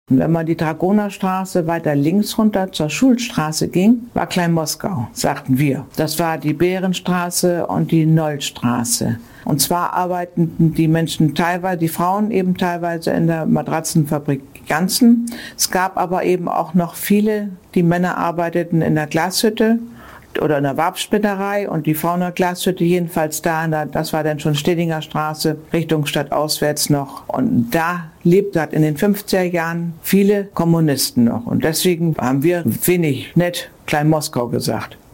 Und wenn man die Dragonerstraße weiter links runter zur Schulstraße ging, war Klein Moskau, sagten wir. Das war die Bärenstraße und die Nollstraße. Und zwar arbeiteten die Menschen teilweise, die Frauen eben teilweise in der Matratzenfabrik Janssen. Es gab aber eben auch noch viele, die Männer arbeiteten in der Glashütte oder in der Wabspinnerei und die Frauen in der Glashütte jedenfalls das war dann schon Stedinger Straße, Richtung Stadt auswärts noch. Und da lebten in den 50er Jahren viele Kommunisten noch. Und deswegen haben wir wenig nett Klein Moskau gesagt.